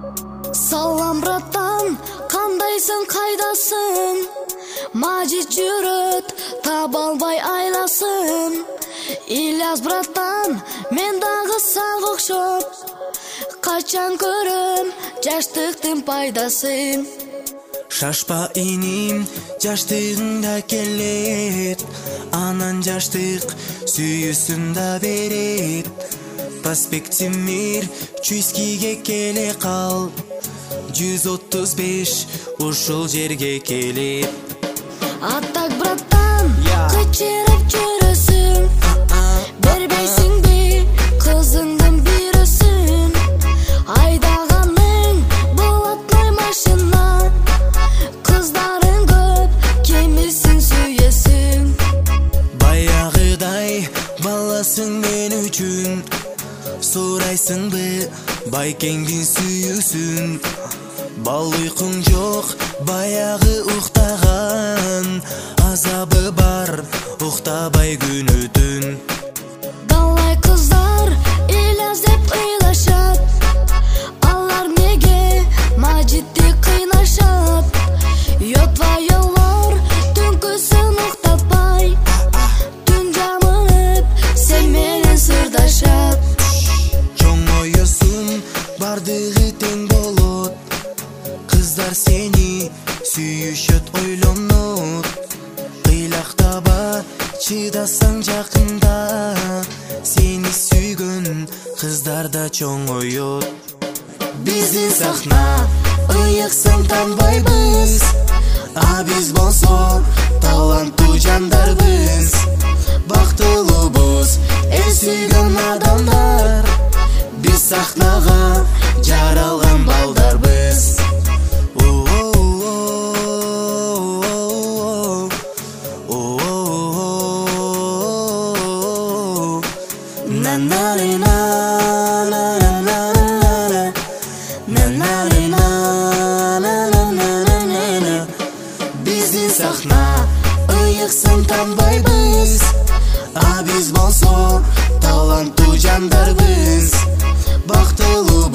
Салам, братан, қандайсың, қайдасың? Мажит жүрөт, таба албай айласын. Ильяс, братан, мен дагы сага окшоп, качан көрөм жаштыктын пайдасын. Шашпа иним, жаштыгың да келет, анан жаштык сүйүүсүн да берет. Проспекти Мир, Чуйскиге келе кал, 135 ушул жерге келет. Аттак, братан, кычырып жүрөсүң, бербейсиңби кызыңдын бирөсүн? Айдаганың болотной машина, кыздарың көп, кемисин сүйесиң. Баягыдай баласың мен үчүн, сурайсыңбы байкеңдин сүйүүсүн? Бал уйкуң жок, баягы уктаган, азабы бар, уктабай күнү-түн. Далай кыздар Ильяс деп ыйлашат, алар неге Мажитти кыйнашат? Йотвайолор түнкүсүн уктатпай, түн жамылып сен менен сырдашат. Чоң оюсун бардыгы тең болот, кыздар сени сүйүшөт, ойлонот. Кыйлактаба, чыдасаң жакында, сени сүйгөн кыздар да чоң оет. Биздин сахна ыйыксын танбайбыз, а биз болсо таланттуу жандарбыз. Бактылуубуз эл сүйгөн адамдар, биз сахнага жаралган балдарбыз. Биздин сахна ыйыксын танбайбыз, а биз болсо таланттуу жандарбыз. Бактылуу